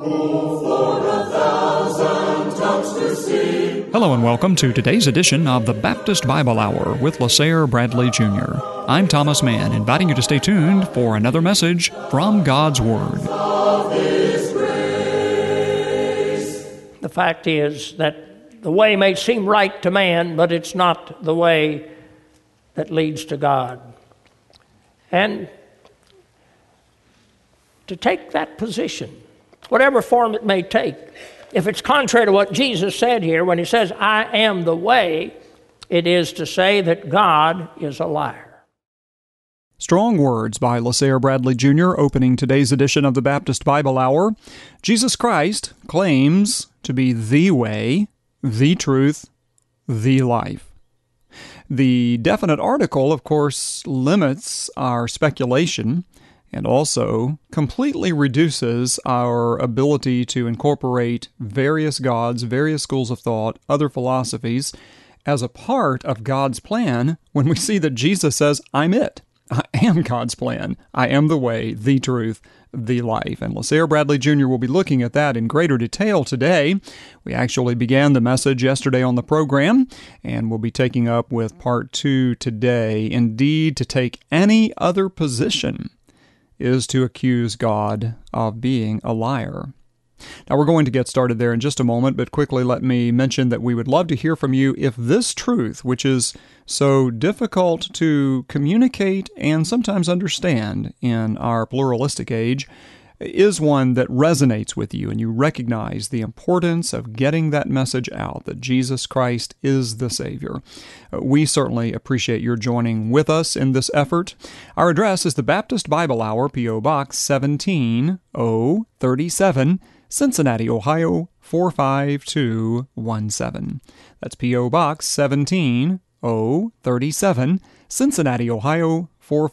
Hello and welcome to today's edition of the Baptist Bible Hour with LaSalle Bradley Jr. I'm Thomas Mann, inviting you to stay tuned for another message from God's Word. The fact is that the way may seem right to man, but it's not the way that leads to God. And to take that position, whatever form it may take, if it's contrary to what Jesus said here when he says, I am the way, it is to say that God is a liar. Strong words by LaSalle Bradley Jr. opening today's edition of the Baptist Bible Hour. Jesus Christ claims to be the way, the truth, the life. The definite article, of course, limits our speculation and also completely reduces our ability to incorporate various gods, various schools of thought, other philosophies as a part of God's plan when we see that Jesus says, I'm it. I am God's plan. I am the way, the truth, the life. And LaSalle Bradley Jr. will be looking at that in greater detail today. We actually began the message yesterday on the program, and we'll be taking up with part 2 today. Indeed, to take any other position is to accuse God of being a liar. Now, we're going to get started there in just a moment, but quickly let me mention that we would love to hear from you if this truth, which is so difficult to communicate and sometimes understand in our pluralistic age, is one that resonates with you and you recognize the importance of getting that message out that Jesus Christ is the Savior. We certainly appreciate your joining with us in this effort. Our address is the Baptist Bible Hour, P.O. Box 17037, Cincinnati, Ohio 45217. That's P.O. Box 17037, Cincinnati, Ohio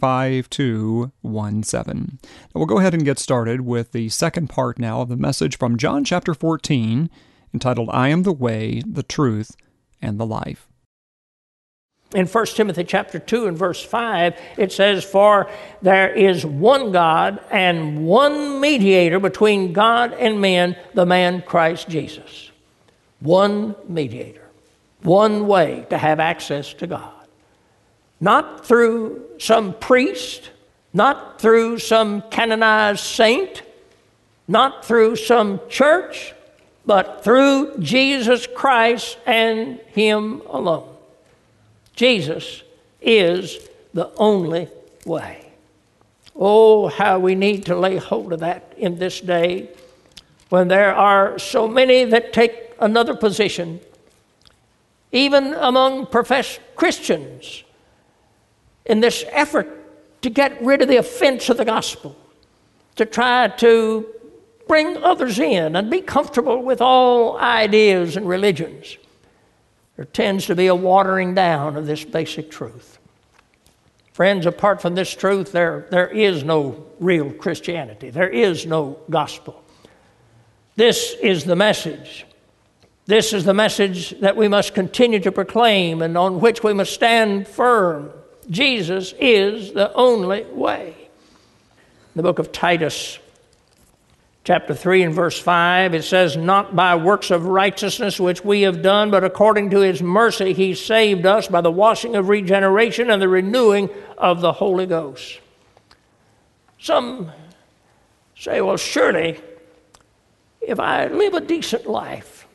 45217. Now we'll go ahead and get started with the second part now of the message from John chapter 14, entitled, I am the way, the truth, and the life. In 1 Timothy chapter 2 and verse 5, it says, For there is one God and one mediator between God and men, the man Christ Jesus. One mediator, one way to have access to God. Not through some priest, not through some canonized saint, not through some church, but through Jesus Christ and Him alone. Jesus is the only way. Oh, how we need to lay hold of that in this day when there are so many that take another position, even among professed Christians, in this effort to get rid of the offense of the gospel, to try to bring others in and be comfortable with all ideas and religions. There tends to be a watering down of this basic truth. Friends, apart from this truth, there is no real Christianity. There is no gospel. This is the message. This is the message that we must continue to proclaim and on which we must stand firm. Jesus is the only way. In the book of Titus, chapter 3 and verse 5, it says, Not by works of righteousness which we have done, but according to His mercy He saved us by the washing of regeneration and the renewing of the Holy Ghost. Some say, well, surely, if I live a decent life,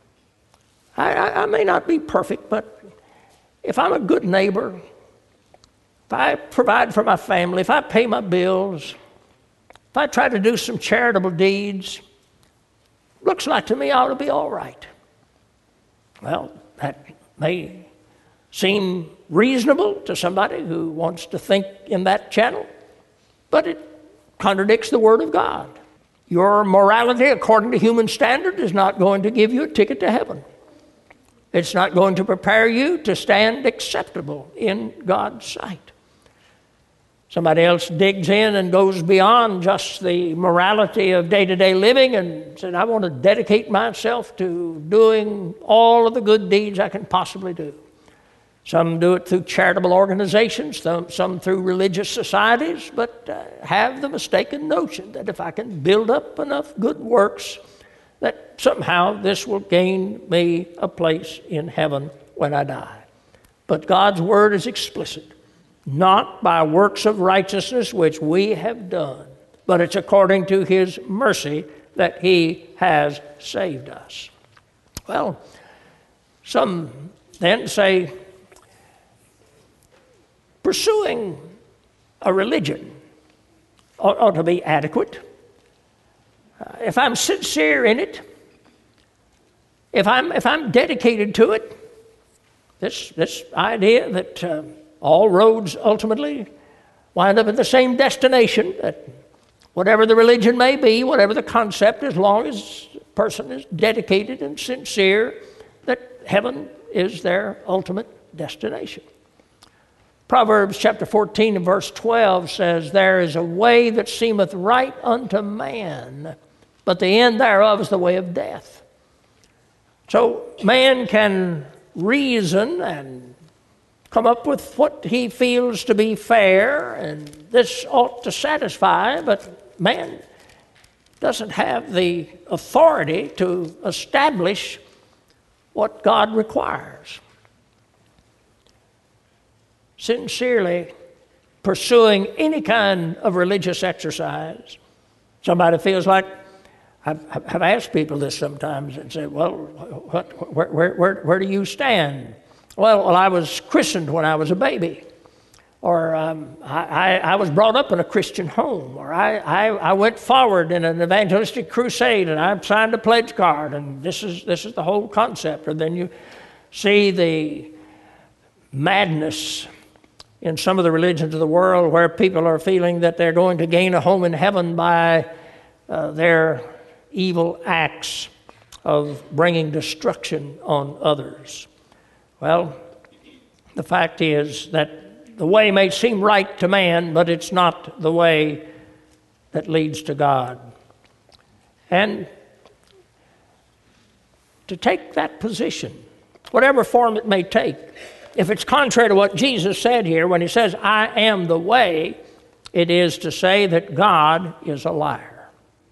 I may not be perfect, but if I'm a good neighbor, if I provide for my family, if I pay my bills, if I try to do some charitable deeds, looks like to me I ought to be all right. Well, that may seem reasonable to somebody who wants to think in that channel, but it contradicts the Word of God. Your morality, according to human standard, is not going to give you a ticket to heaven. It's not going to prepare you to stand acceptable in God's sight. Somebody else digs in and goes beyond just the morality of day-to-day living and said, I want to dedicate myself to doing all of the good deeds I can possibly do. Some do it through charitable organizations, some through religious societies, but have the mistaken notion that if I can build up enough good works, that somehow this will gain me a place in heaven when I die. But God's word is explicit. Not by works of righteousness which we have done, but it's according to his mercy that he has saved us. Well, some then say, pursuing a religion ought to be adequate. If I'm sincere in it, if I'm dedicated to it, this idea that all roads ultimately wind up at the same destination, that whatever the religion may be, whatever the concept, as long as a person is dedicated and sincere, that heaven is their ultimate destination. Proverbs chapter 14 and verse 12 says, "There is a way that seemeth right unto man, but the end thereof is the way of death." So man can reason and come up with what he feels to be fair, and this ought to satisfy, but man doesn't have the authority to establish what God requires. Sincerely pursuing any kind of religious exercise, somebody feels like, I've asked people this sometimes and said, well, where do you stand? Well, I was christened when I was a baby, or I was brought up in a Christian home, or I went forward in an evangelistic crusade and I signed a pledge card, and this is the whole concept. And then you see the madness in some of the religions of the world where people are feeling that they're going to gain a home in heaven by their evil acts of bringing destruction on others. Well, the fact is that the way may seem right to man, but it's not the way that leads to God. And to take that position, whatever form it may take, if it's contrary to what Jesus said here when he says, "I am the way," it is to say that God is a liar.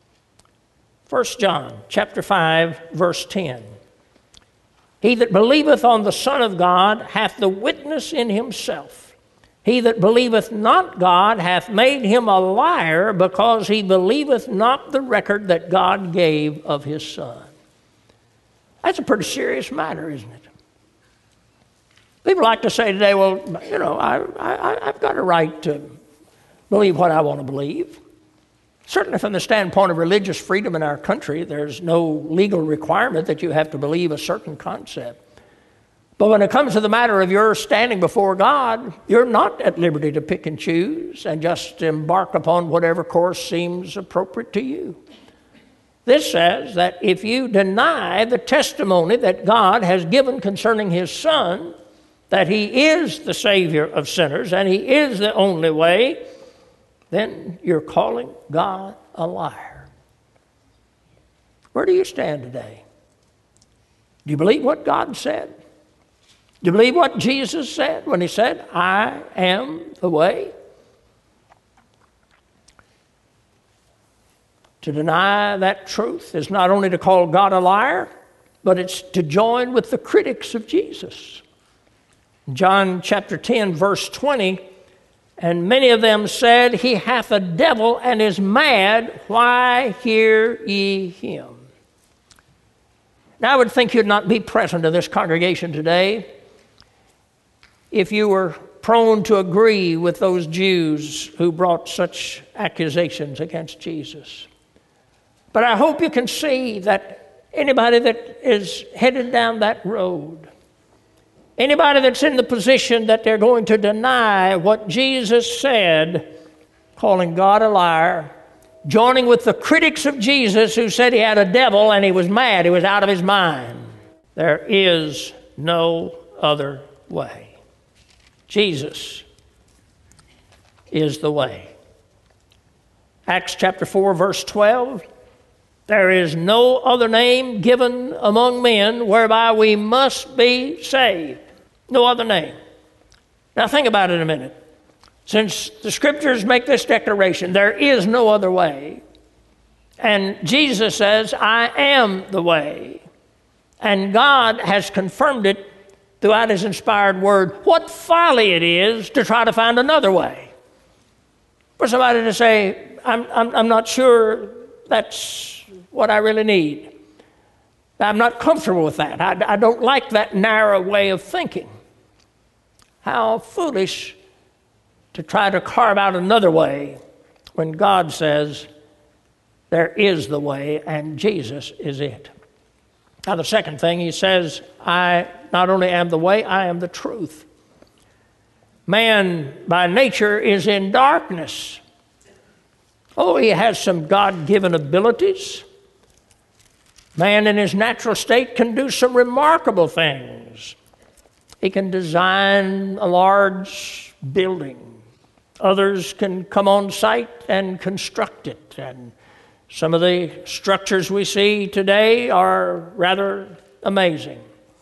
1 John chapter 5, verse 10. "He that believeth on the Son of God hath the witness in himself. He that believeth not God hath made him a liar, because he believeth not the record that God gave of his Son." That's a pretty serious matter, isn't it? People like to say today, well, you know, I've got a right to believe what I want to believe. Certainly from the standpoint of religious freedom in our country, there's no legal requirement that you have to believe a certain concept. But when it comes to the matter of your standing before God, you're not at liberty to pick and choose and just embark upon whatever course seems appropriate to you. This says that if you deny the testimony that God has given concerning his Son, that he is the Savior of sinners and he is the only way, then you're calling God a liar. Where do you stand today? Do you believe what God said? Do you believe what Jesus said when he said, "I am the way"? To deny that truth is not only to call God a liar, but it's to join with the critics of Jesus. John chapter 10, verse 20, "And many of them said, He hath a devil and is mad. Why hear ye him?" Now I would think you'd not be present in this congregation today if you were prone to agree with those Jews who brought such accusations against Jesus. But I hope you can see that anybody that is headed down that road, anybody that's in the position that they're going to deny what Jesus said, calling God a liar, joining with the critics of Jesus who said he had a devil and he was mad, he was out of his mind. There is no other way. Jesus is the way. Acts chapter 4, verse 12, "There is no other name given among men whereby we must be saved." No other name. Now think about it a minute. Since the Scriptures make this declaration, there is no other way. And Jesus says, I am the way. And God has confirmed it throughout His inspired word. What folly it is to try to find another way. For somebody to say, I'm not sure that's what I really need. I'm not comfortable with that. I don't like that narrow way of thinking. How foolish to try to carve out another way when God says there is the way and Jesus is it. Now the second thing He says, I not only am the way, I am the truth. Man by nature is in darkness. Oh, he has some God-given abilities. Man in his natural state can do some remarkable things. He can design a large building. Others can come on site and construct it. And some of the structures we see today are rather amazing.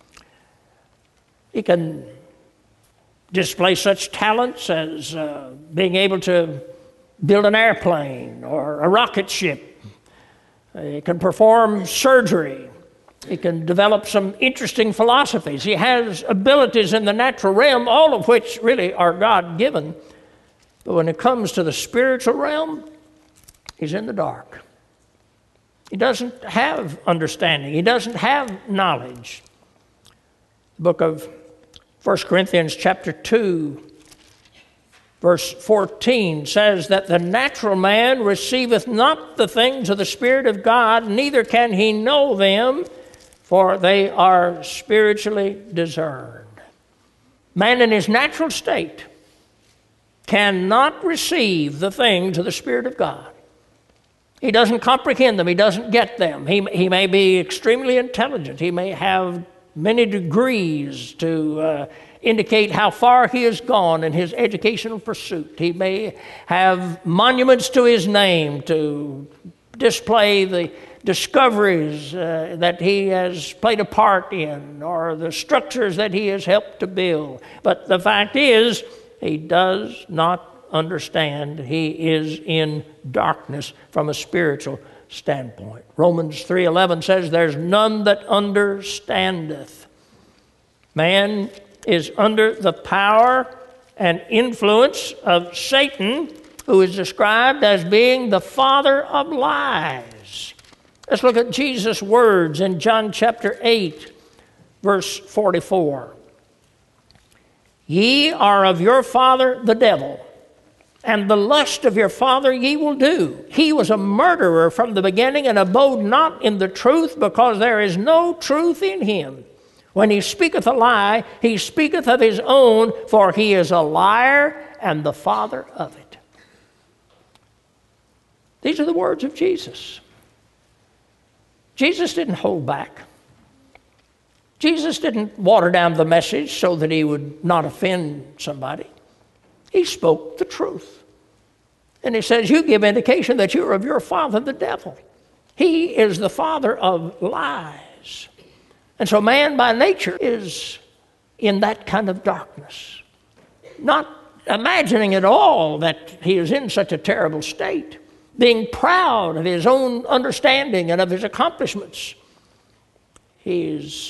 He can display such talents as being able to build an airplane or a rocket ship. He can perform surgery. He can develop some interesting philosophies. He has abilities in the natural realm, all of which really are God-given. But when it comes to the spiritual realm, he's in the dark. He doesn't have understanding. He doesn't have knowledge. The book of 1 Corinthians chapter 2, verse 14 says that the natural man receiveth not the things of the Spirit of God, neither can he know them, for they are spiritually discerned. Man in his natural state cannot receive the things of the Spirit of God. He doesn't comprehend them. He doesn't get them. He may be extremely intelligent. He may have many degrees to indicate how far he has gone in his educational pursuit. He may have monuments to his name to display the discoveries that he has played a part in or the structures that he has helped to build. But the fact is, he does not understand. He is in darkness from a spiritual standpoint. Romans 3:11 says, there's none that understandeth. Man is under the power and influence of Satan, who is described as being the father of lies. Let's look at Jesus' words in John chapter 8, verse 44. Ye are of your father the devil, and the lust of your father ye will do. He was a murderer from the beginning and abode not in the truth, because there is no truth in him. When he speaketh a lie, he speaketh of his own, for he is a liar and the father of it. These are the words of Jesus. Jesus didn't hold back. Jesus didn't water down the message so that he would not offend somebody. He spoke the truth. And he says, you give indication that you're of your father, the devil. He is the father of lies. And so man by nature is in that kind of darkness, not imagining at all that he is in such a terrible state, being proud of his own understanding and of his accomplishments. He's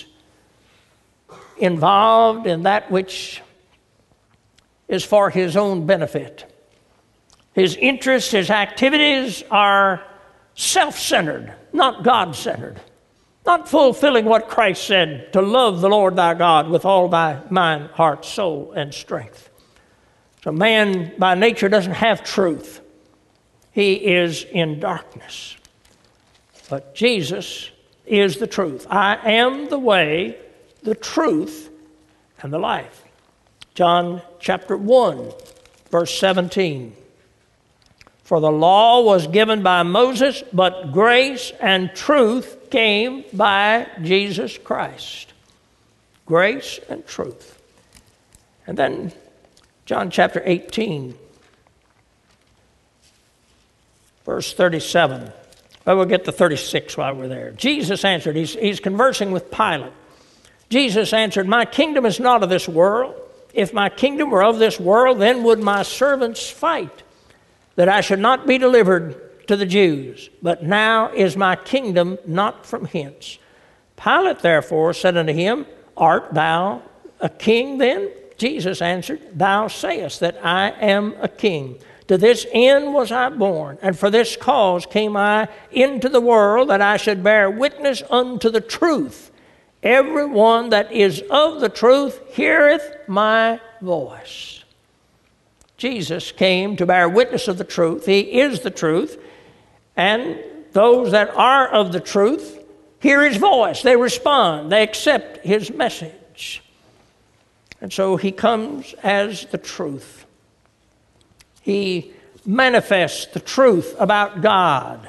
involved in that which is for his own benefit. His interests, his activities are self-centered, not God-centered. Not fulfilling what Christ said, to love the Lord thy God with all thy mind, heart, soul, and strength. So man by nature doesn't have truth. He is in darkness. But Jesus is the truth. I am the way, the truth, and the life. John chapter 1, verse 17. For the law was given by Moses, but grace and truth came by Jesus Christ. Grace and truth. And then John chapter 18, verse 37. Well, we'll get to 36 while we're there. Jesus answered. He's conversing with Pilate. Jesus answered, "My kingdom is not of this world. If my kingdom were of this world, then would my servants fight, that I should not be delivered to the Jews. But now is my kingdom not from hence." Pilate therefore said unto him, "Art thou a king then?" Jesus answered, "Thou sayest that I am a king. To this end was I born, and for this cause came I into the world, that I should bear witness unto the truth. Every one that is of the truth heareth my voice." Jesus came to bear witness of the truth. He is the truth. And those that are of the truth hear his voice. They respond. They accept his message. And so he comes as the truth. He manifests the truth about God.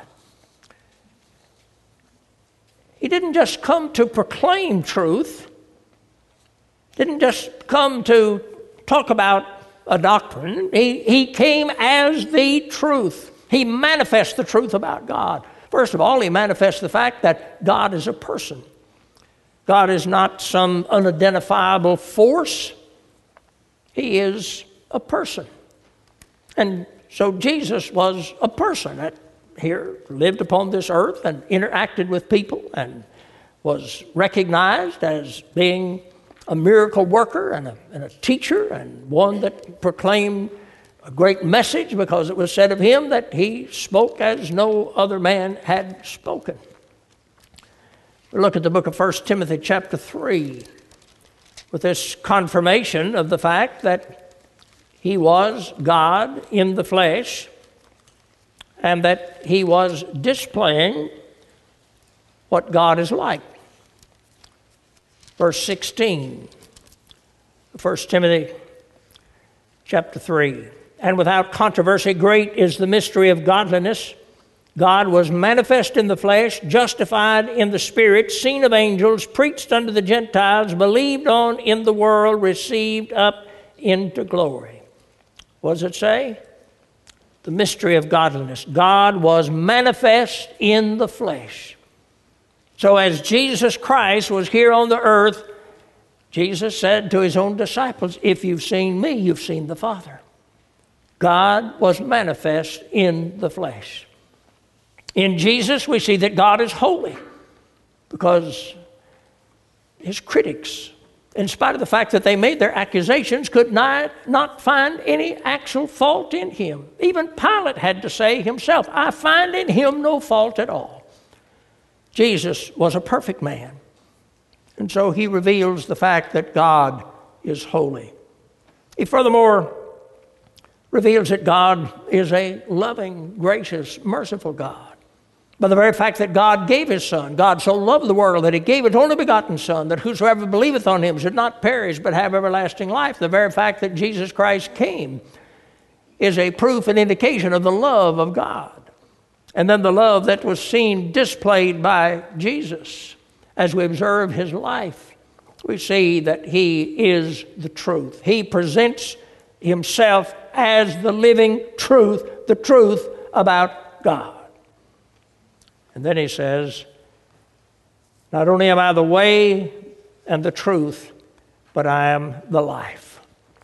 He didn't just come to proclaim truth, didn't just come to talk about a doctrine. He came as the truth. He manifests the truth about God. First of all, he manifests the fact that God is a person. God is not some unidentifiable force. He is a person. And so Jesus was a person that here lived upon this earth and interacted with people and was recognized as being a miracle worker and a teacher, and one that proclaimed a great message, because it was said of him that he spoke as no other man had spoken. We look at the book of 1 Timothy chapter 3 with this confirmation of the fact that he was God in the flesh, and that he was displaying what God is like. Verse 16, 1 Timothy chapter 3. "And without controversy, great is the mystery of godliness. God was manifest in the flesh, justified in the spirit, seen of angels, preached unto the Gentiles, believed on in the world, received up into glory." What does it say? The mystery of godliness. God was manifest in the flesh. So as Jesus Christ was here on the earth, Jesus said to his own disciples, "If you've seen me, you've seen the Father." God was manifest in the flesh. In Jesus, we see that God is holy, because his critics, in spite of the fact that they made their accusations, could not find any actual fault in him. Even Pilate had to say himself, "I find in him no fault at all." Jesus was a perfect man, and so he reveals the fact that God is holy. He furthermore reveals that God is a loving, gracious, merciful God. By the very fact that God gave his Son, God so loved the world that he gave his only begotten Son, that whosoever believeth on him should not perish but have everlasting life. The very fact that Jesus Christ came is a proof and indication of the love of God. And then the love that was seen displayed by Jesus as we observe his life. We see that he is the truth. He presents himself as the living truth, the truth about God. And then he says, "Not only am I the way and the truth, but I am the life."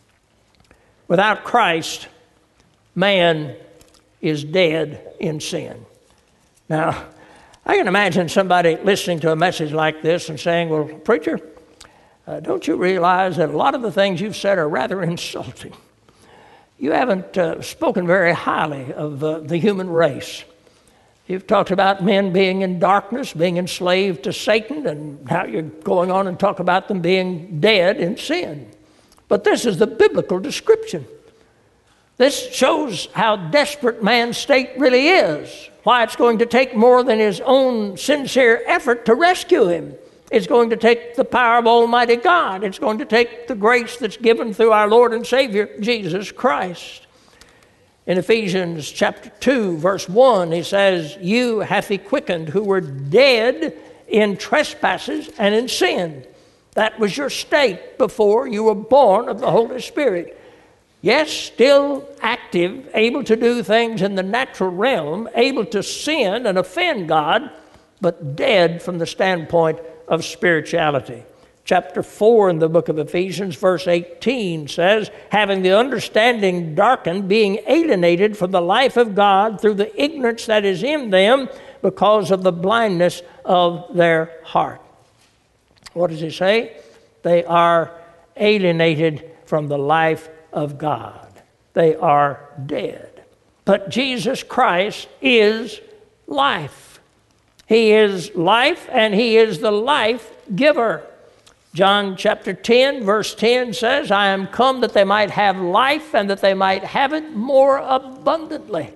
Without Christ, man is dead in sin. Now, I can imagine somebody listening to a message like this and saying, "Well, preacher, don't you realize that a lot of the things you've said are rather insulting? You haven't spoken very highly of the human race. You've talked about men being in darkness, being enslaved to Satan, and how you're going on and talk about them being dead in sin. But this is the biblical description. This shows how desperate man's state really is, why it's going to take more than his own sincere effort to rescue him. It's going to take the power of Almighty God. It's going to take the grace that's given through our Lord and Savior, Jesus Christ. In Ephesians chapter 2, verse 1, he says, "You hath he quickened who were dead in trespasses and in sin." That was your state before you were born of the Holy Spirit. Yes, still active, able to do things in the natural realm, able to sin and offend God, but dead from the standpoint of spirituality. chapter 4 in the book of Ephesians, verse 18 says, having the understanding darkened, being alienated from the life of God through the ignorance that is in them because of the blindness of their heart. What does he say? They are alienated from the life of God. They are dead. But Jesus Christ is life. He is life, and He is the life giver. John chapter 10, verse 10 says, I am come that they might have life and that they might have it more abundantly.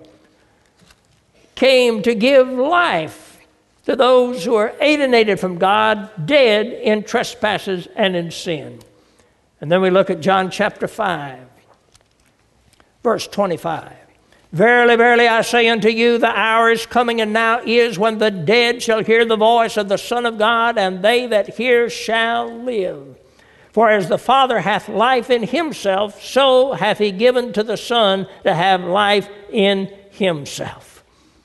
Came to give life to those who are alienated from God, dead in trespasses and in sin. And then we look at John chapter 5, verse 25. Verily, verily, I say unto you, the hour is coming, and now is, when the dead shall hear the voice of the Son of God, and they that hear shall live. For as the Father hath life in Himself, so hath He given to the Son to have life in Himself.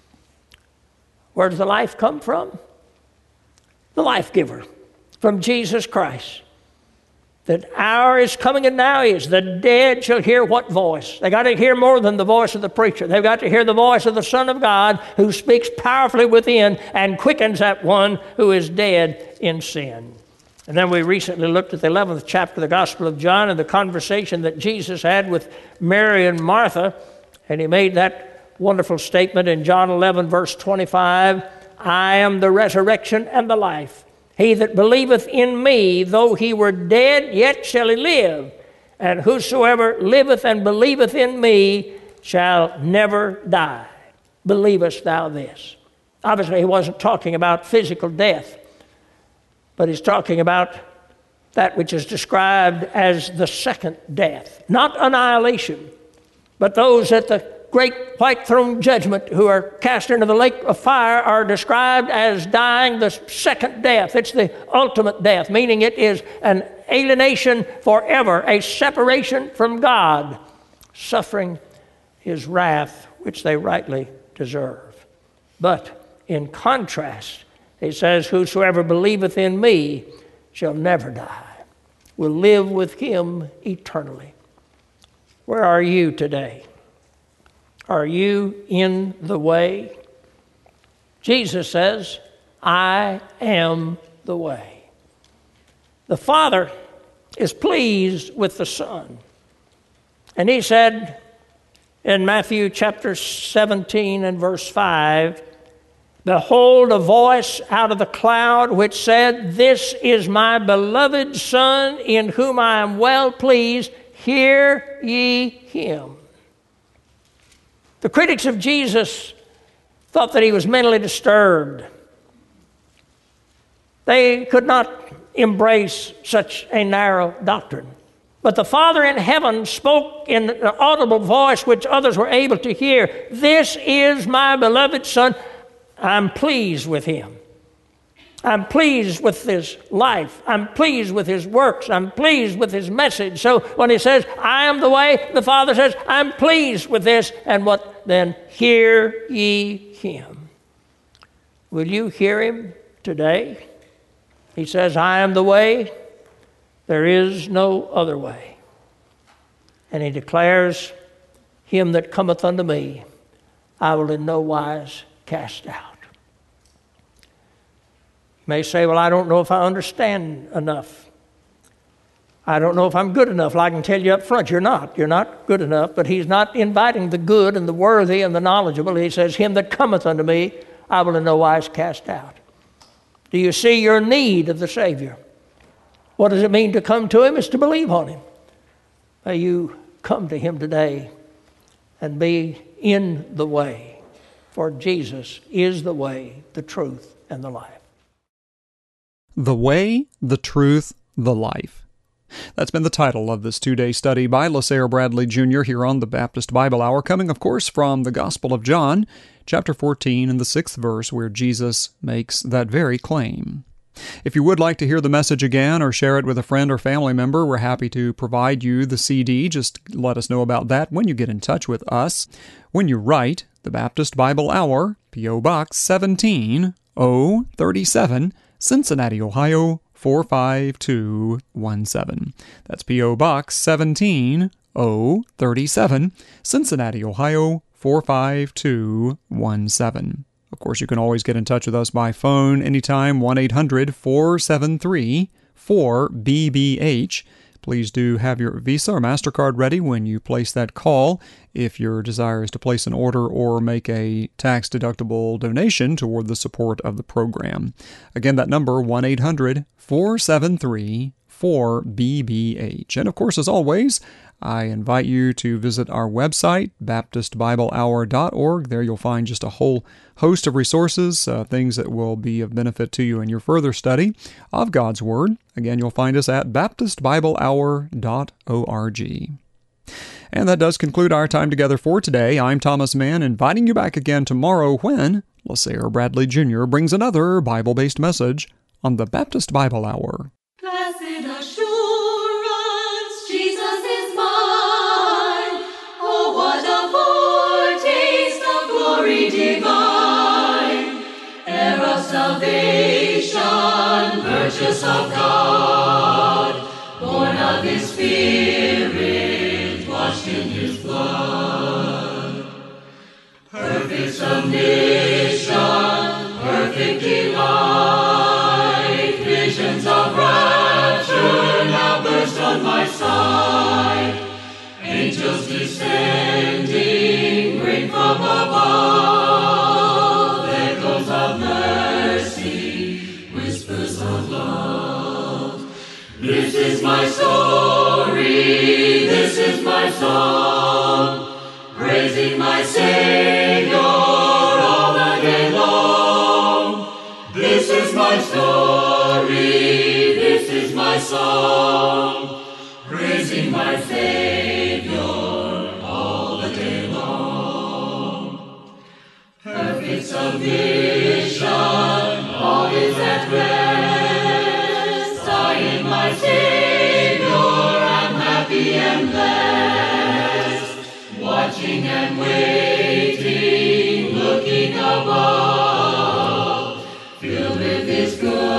Where does the life come from? The life giver, from Jesus Christ. That hour is coming, and now is. The dead shall hear what voice? They got to hear more than the voice of the preacher. They've got to hear the voice of the Son of God, who speaks powerfully within and quickens that one who is dead in sin. And then we recently looked at the 11th chapter of the Gospel of John and the conversation that Jesus had with Mary and Martha. And He made that wonderful statement in John 11, verse 25, I am the resurrection and the life. He that believeth in me, though he were dead, yet shall he live. And whosoever liveth and believeth in me shall never die. Believest thou this? Obviously, He wasn't talking about physical death, but He's talking about that which is described as the second death. Not annihilation, but those at the great white throne judgment who are cast into the lake of fire are described as dying the second death. It's the ultimate death, meaning it is an alienation forever, a separation from God, suffering His wrath, which they rightly deserve. But in contrast, He says, whosoever believeth in me shall never die, will live with Him eternally. Where are you today? Are you in the way? Jesus says, I am the way. The Father is pleased with the Son. And He said in Matthew chapter 17 and verse 5, behold, a voice out of the cloud which said, this is my beloved Son, in whom I am well pleased. Hear ye Him. The critics of Jesus thought that He was mentally disturbed. They could not embrace such a narrow doctrine. But the Father in heaven spoke in an audible voice which others were able to hear. This is my beloved Son. I'm pleased with Him. I'm pleased with His life. I'm pleased with His works. I'm pleased with His message. So when He says, I am the way, the Father says, I'm pleased with this. And what then? Hear ye Him. Will you hear Him today? He says, I am the way. There is no other way. And He declares, him that cometh unto me, I will in no wise cast out. You may say, well, I don't know if I understand enough. I don't know if I'm good enough. Well, I can tell you up front, you're not. You're not good enough. But He's not inviting the good and the worthy and the knowledgeable. He says, him that cometh unto me, I will in no wise cast out. Do you see your need of the Savior? What does it mean to come to Him? It's to believe on Him. May you come to Him today and be in the way. For Jesus is the way, the truth, and the life. The Way, the Truth, the Life. That's been the title of this two-day study by LaSalle Bradley Jr. here on the Baptist Bible Hour, coming, of course, from the Gospel of John, chapter 14 and the 6th verse, where Jesus makes that very claim. If you would like to hear the message again or share it with a friend or family member, we're happy to provide you the CD. Just let us know about that when you get in touch with us. When you write the Baptist Bible Hour, P.O. Box 17037, Cincinnati, Ohio 45217. That's P.O. Box 17037, Cincinnati, Ohio 45217. Of course, you can always get in touch with us by phone anytime, 1-800-473-4BBH. Please do have your Visa or MasterCard ready when you place that call if your desire is to place an order or make a tax-deductible donation toward the support of the program. Again, that number, 1-800-473-4BBH. And of course, as always, I invite you to visit our website, BaptistBibleHour.org. There you'll find just a whole host of resources, things that will be of benefit to you in your further study of God's Word. Again, you'll find us at BaptistBibleHour.org. And that does conclude our time together for today. I'm Thomas Mann, inviting you back again tomorrow when LaSair Bradley Jr. brings another Bible-based message on the Baptist Bible Hour. Blessed assurance, Jesus is mine. Oh, what a foretaste of glory divine. Heir of salvation, purchase of God, born of His Spirit, washed in His blood. Perfect submission, perfect delight, visions of rapture now burst on my sight. Angels descending, bring from above, echoes of mercy, whispers of love. This is my story, this is my song, praising my Savior all the day long. This is my story, this is my song, praising my Savior all the day long. Perfect submission, all is at rest. I in my Savior am happy and blessed, watching and waiting, looking above, filled with His good.